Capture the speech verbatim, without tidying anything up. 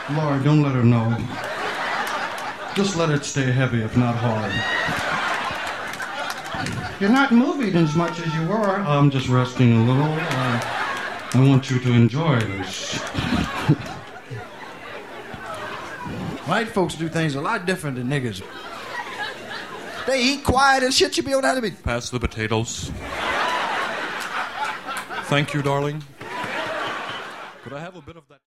Lord, don't let her know. Just let it stay heavy, if not hard. You're not moving as much as you were. I'm just resting a little. Uh, I want you to enjoy this. White folks do things a lot different than niggas. They eat quiet and shit. You be able to have to be. Pass the potatoes. Thank you, darling. Could I have a bit of that?